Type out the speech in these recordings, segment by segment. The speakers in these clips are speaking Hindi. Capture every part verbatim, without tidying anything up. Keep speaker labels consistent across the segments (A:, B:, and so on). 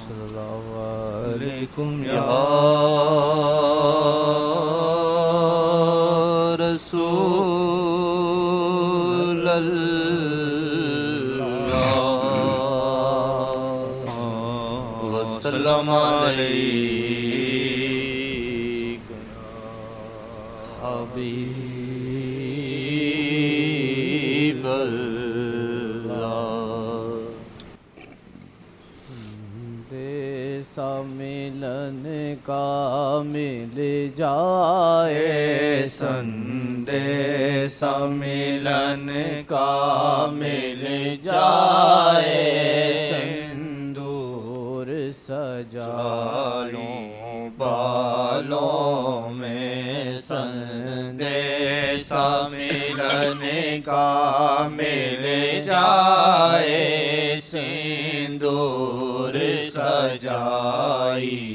A: सल्लल्लाहु अलैकुम या रसूल अल्लाह वस्सलाम अलैकुम हबीब
B: मिलन का मिल जाए
A: संदेश मिलन का मिल जाए
B: सिंदूर सजालों
A: बालों में संदेश मिलन का मिल जाए सिंदूर सजाई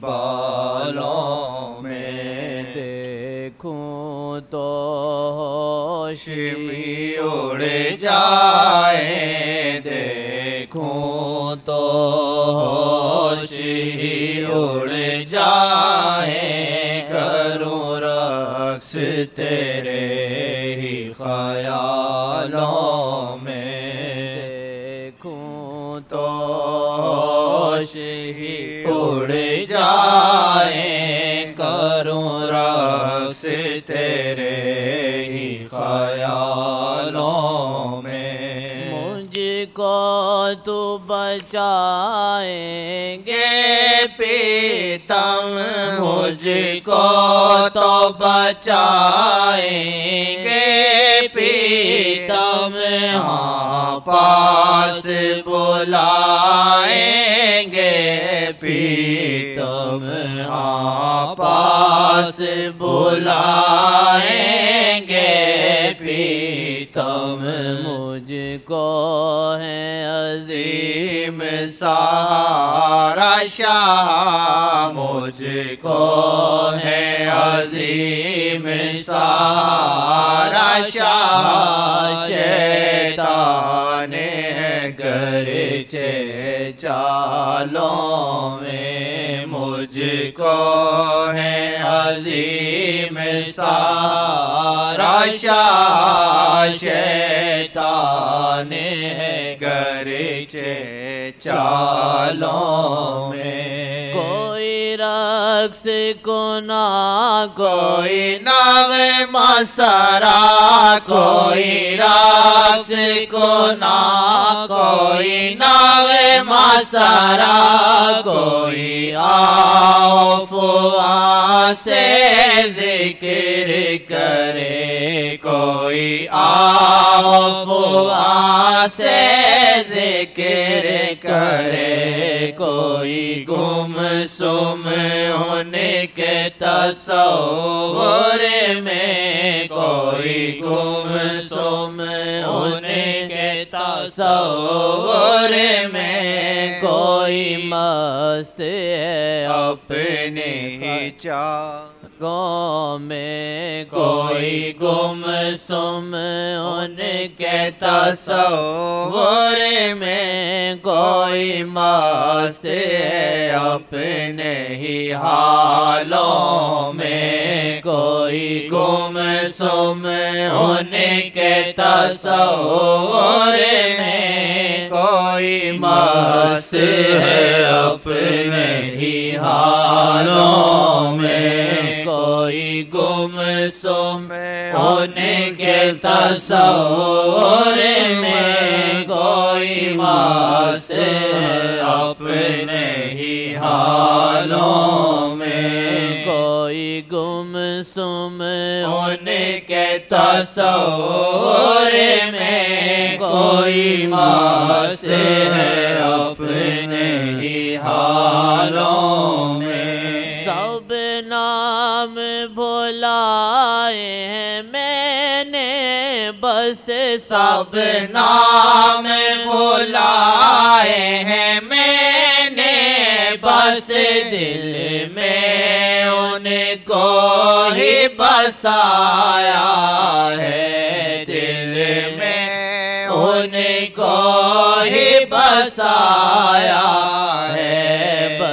A: बालों में
B: देखूं तो होश
A: भी उड़ जाए देखूं तो होश ही उड़ जाए करूं रक्स तेरे ही ख्यालों में
B: देखूं
A: तो होश ही उड़ जाए करूं रक्स तेरे ही ख्यालों में
B: मुझको तू बचाएंगे
A: प्रीतम मुझको तो बचाएंगे प्रीतम हाँ पास बुलाएंगे प्रीतम हाँ पास बुलाएंगे प्रीतम
B: मुझको है अजीम
A: सहारा शाह मुझको है अजीम सहारा शाह शैतान है गरचे चालों में मुझको है अजीम सहारा शाह शैतान है गरचे चालों में
B: कोई रक्स को ना
A: कोई नावे मसरा कोई रक्स को ना कोई नावे मसरा कोई आओ फुआ से जिक्र करे कोई आओ फुआ से जिक्र करे कोई गुम सुम उनके तस्वुर में कोई गुम सुम उनके तस्वुर में
B: कोई मस्त है
A: अपने ही
B: चारों में
A: कोई गुम सुम उनके तस्वुर में कोई मस्त है अपने ही हालों में कोई गुम सुम उनके तस्वुर में कोई मस्त है अपने ही हालों में कोई गुम सुम उनके तस्वुर में कोई मस्त है अपने ही हालों में
B: कोई गुम सुम
A: उनके तस्वुर में कोई मस्त है अपने ही हालों में
B: सब नाम भुलाए हैं मैंने बस
A: सब नाम भुलाए हैं मैंने बस दिल में उनको ही बसाया है दिल में उनको ही बसाया है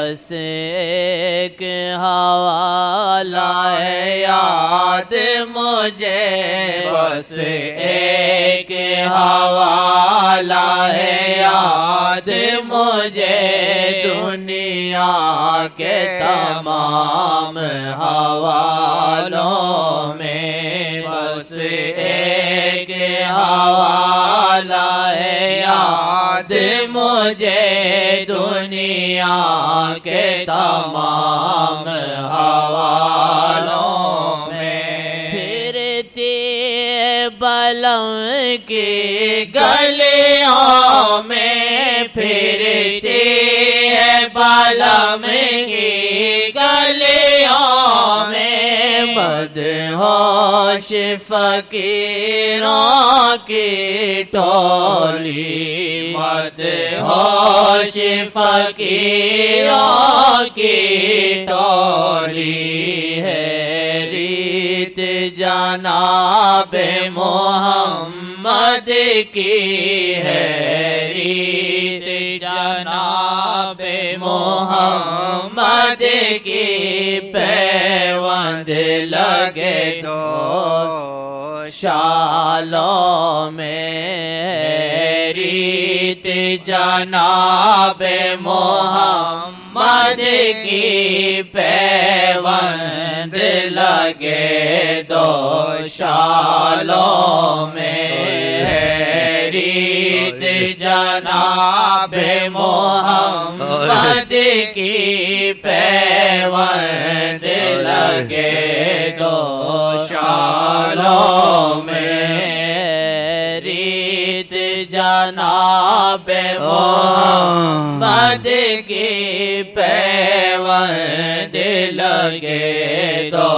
B: बस एक हवाला है याद मुझे,
A: बस एक हवाला है याद मुझे, दुनिया के तमाम हवालों में बस एक हवाला है याद मुझे, दुनिया के तमाम हवालों में।
B: फिरती बलम की
A: गलियों में, फिरती है बलम की गलियों में,
B: मदहोश फकीरों की टोली,
A: मदहोश फकीरों की टोली
B: है रीत जनाबे मोहम्मद की, है रीत
A: जनाबे
B: मोहम्मद की, पैवंद लगे दो शालों में, रीत जनाबे मोहम्मद की, पैवंद लगे दो शालों में, रीत जनाबे मोहम्मद की, पैवंद लगे दो शालों में, रीत जनाबे मोहम्मद की, पैवंद लगे दो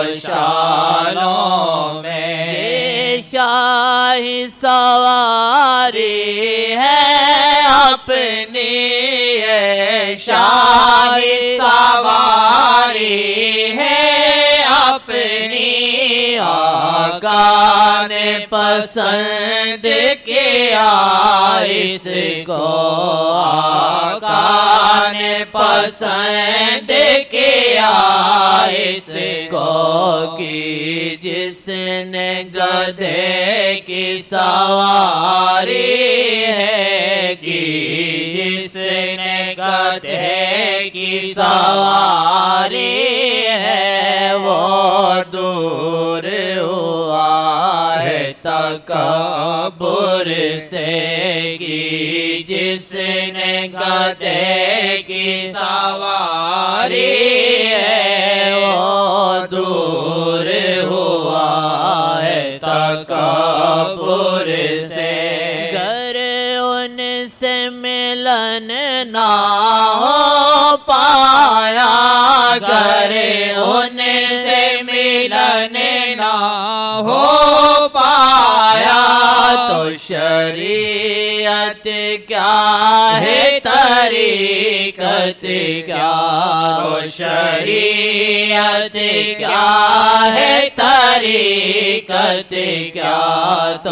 B: शालों में। शाही सवारी है अपनी, ये
A: शाही सवारी है अपनी,
B: आका ने पसंद किया इसको, आका ने पसंद किया इसको, कि जिसने गधे की सवारी है, कि जिसने गधे की सवारी है, वो दूर हुआ है तकब्बुर से, कि जिसने गधे की सवारी है, वो दूर हुआ है तकब्बुर से। गर उनसे मिलन ना हो पाया, गर उनसे मिलन
A: ना हो पाया,
B: तो शरीयत क्या है तरीकत क्या, तो शरीयत क्या है तरीकत क्या, तो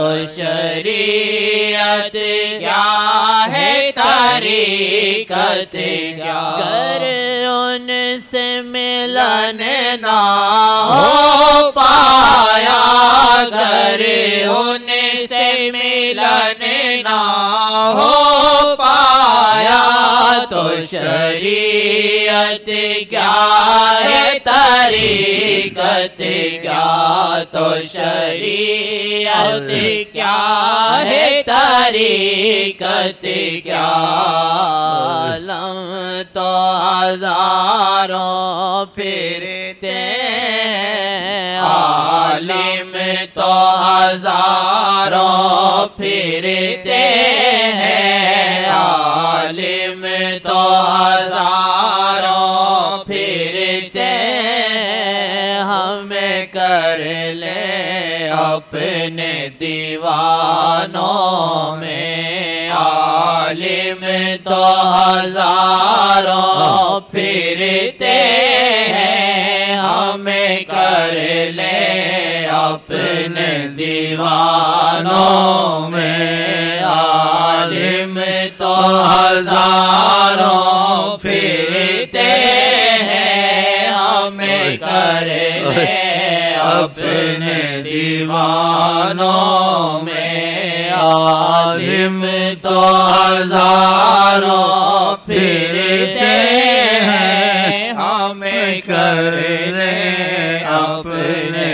B: शरीयत क्या है तरीकत क्या, गर उनसे मिलन ना हो पाया, गर
A: उनसे मिलन ना हो पाया,
B: तो शरीयत क्या है तरीकत क्या, तो शरीयत क्या है तरीकत क्या। आलम तो हजारों फिरते, आलिम तो हजारों फिरते हैं, आलिम तो हजारों फिरते, हमें कर ले अपने दीवानों में, आलिम तो हजारों फिरते हैं, हमें कर ले अपने दीवानों में, आलिम तो हजारों फिरते कर ले अपने दीवानों में। आलिम तो हजारों फिरते हैं, हमें कर ले अपने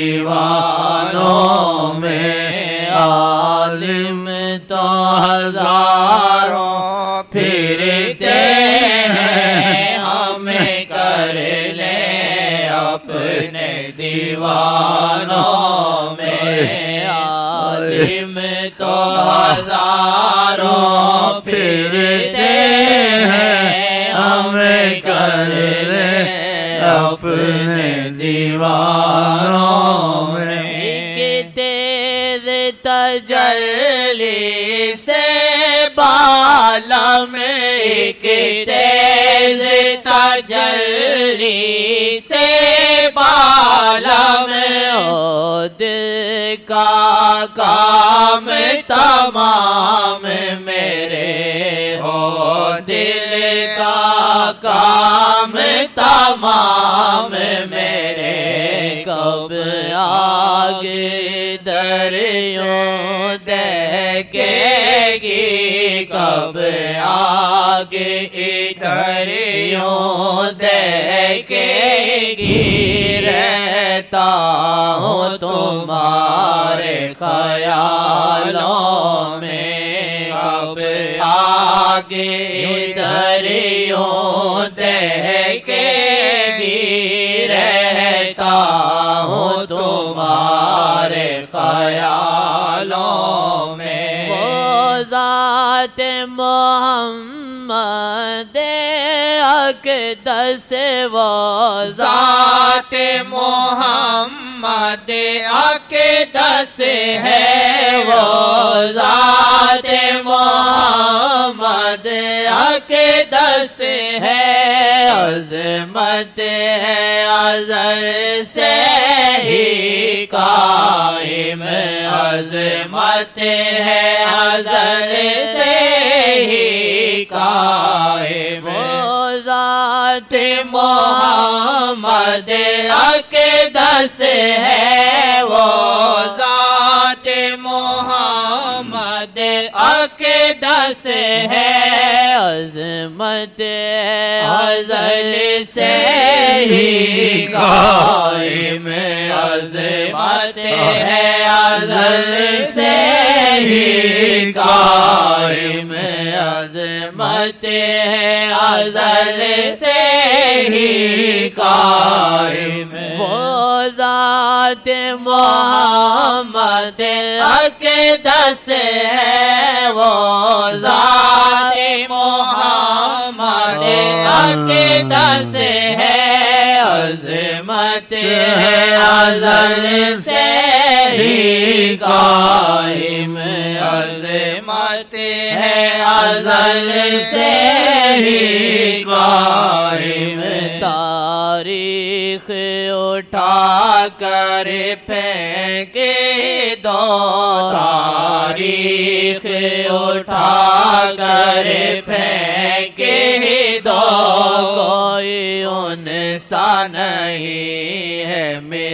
B: दीवानों में। आलिम तो हजारों फिरते हैं, हमें कर ले अपने दीवानों में। आलिम तो हजारों फिरते हैं, हमें कर ले अपने दीवानों में। तेज तजल्ली से बाला में, एक तेज तजल्ली से बाला में, ओ दिल का काम तमाम मेरे, हो दिल का काम तमाम मेरे। कब आगे दरियों देखेगी, कब आगे दरियों देखेगी। रहता हूँ तुम्हारे ख्यालों में, कब आगे दरियों देखेगी। रहता हूँ तुम्हारे ख्यालों में। वो ज़ात मोहम्मद अक़दस, वो ज़ात मोहम्मद अक़दस है, वो ज़ात मोहम्मद अक़दस है। अज़मत है अज़ल से ही कायम, अज़मत है अज़ल से ही कायम। वो ज़ात मोहम्मद अक़दस है, वो ज़ात मोहम्मद अक़दस है। अज़मत अज़ल से ही कायम, अज़मत है अज़ल से ही कायम, अज़मत है अज़ल से ही कायम। वो ज़ात मोहम्मद अक़दस है, वो ज़ात मोहम्मद अक़दस है। अज़मत है अज़ल से ही कायम, अज़मत है अज़ल से ही कायम। तारीख़ उठा कर फेंके दो, तारीख़ उठा कर फेंके दो। कोई उनसा नहीं है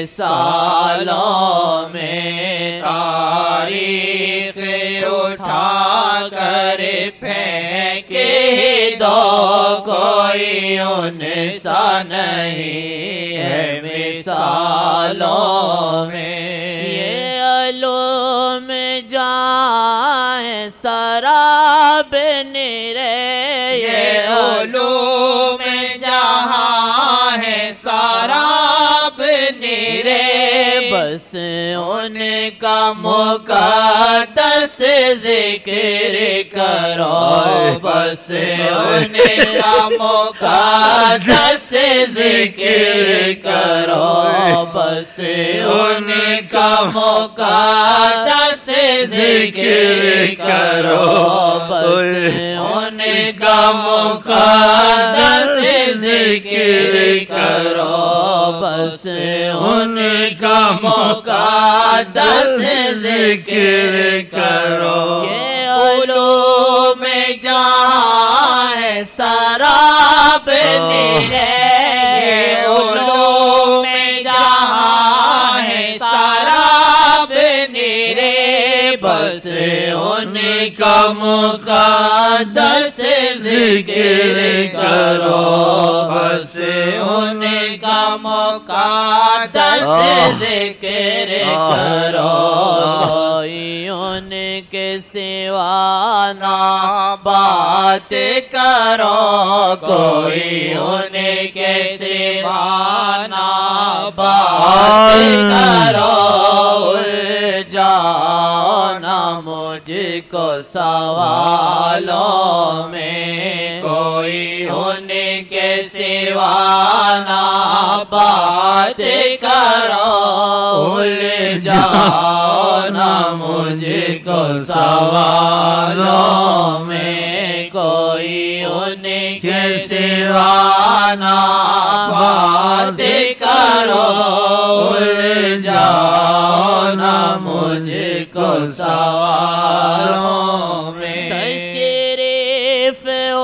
B: मिसालों में। तारीख़ उठा कर फेंके दो, कोई उनसा नहीं है मिसालों में। ये अलूम जाए शराब निरे, ये अलूम जहाँ है शराब निरे। बस उनका मुक़द्दस ज़िक्र करो, बस उनका मुक़द्दस ज़िक्र करो, बस उनका मुक़द्दस ज़िक्र करो, बस उनका मुक़द्दस ज़िक्र करो, बस उनका मुक़द्दस ज़िक्र करो। ये उलूम जहाँ है शराब निरे, ये उलूम उनका मुक़द्दस ज़िक्र करो, बस उनका मुक़द्दस ज़िक्र करो। कोई उनके सिवा ना बात करो, कोई उनके सिवा ना बात करो। उलझाओ ना मुझको सवालों में, कोई उनके सिवा ना बात करो। उलझाओ ना मुझको सवालों में, कोई उनके सिवा ना बात करो। उलझाओ ना मुझको सवालों में। तशरीफ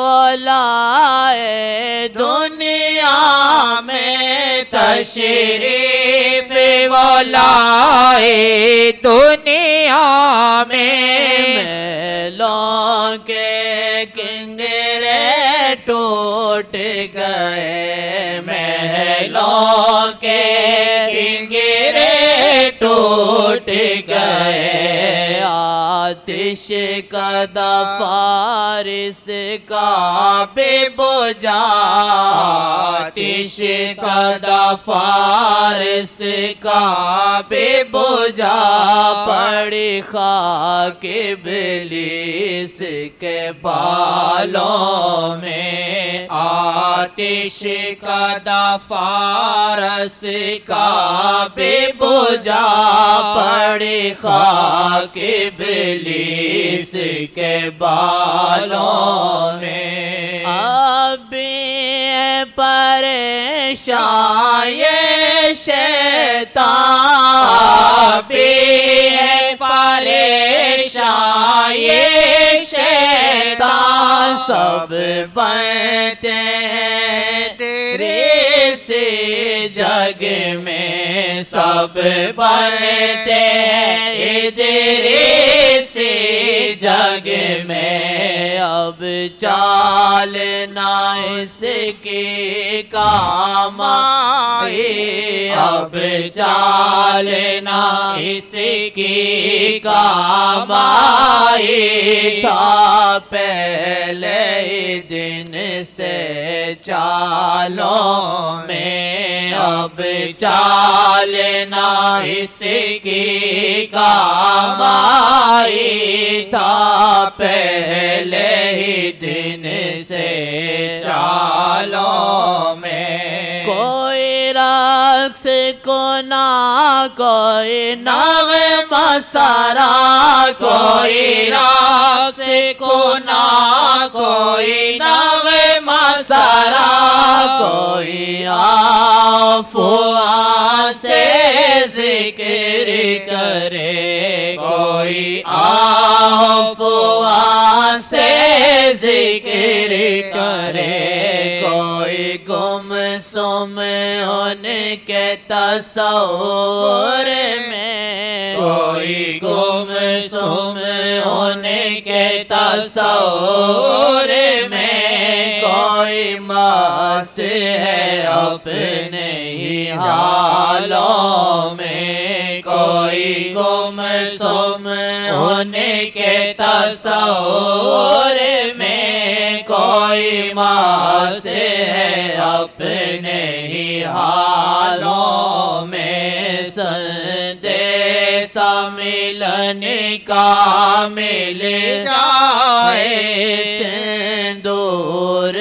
B: लाए दुनिया में, तशरीफ लाए दुनिया में। महलों के किंगरे टूट गए, महलों के किंगरे टूट गए। आतिश कदा फारिस का बेबुझा, आतिश कदा फारिस का बेबुझा। पड़ी खाक इब्लीस के बालों में, आतिश कदा फारस का बेबुझा। पड़ी खाक इब्लीस के बालों में। अभी परेशान ये शैतान, अभी परेशान ये शैतान। सब बनते हैं तेरे से जग में, सब बनते हैं तेरे से जग में। अब चाल ना इसकी काम आई, अब चाल ना इसकी काम आई। था पहले दिन से चालों में, अब चाल ना इसकी काम आई। था पहले ही दिन से चालों में। कोई रक्स को ना कोई नग़मा सारा, कोई रक्स को ना कोई नग़मा सारा। कोई आफ़ुआ से ज़िक्र करे, कोई आफ़ुआ से ज़िक्र करे। कोई गुमसुम उनके तस्वुर में, कोई गुमसुम उनके तस्वुर में। कोई मस्त है अपने ही हालों में, कोई गुमसुम उनके तस्वुर में। कोई मस्त है अपने ही हालों में। संदेशा मिलने का मिल जाए, सिंदूर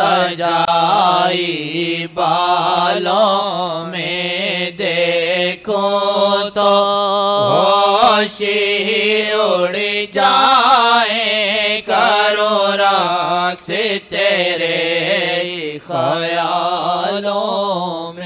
B: सजाई बालों में। देखो तो होश ही उड़ जाए, करो रक्स तेरे ख्यालों में।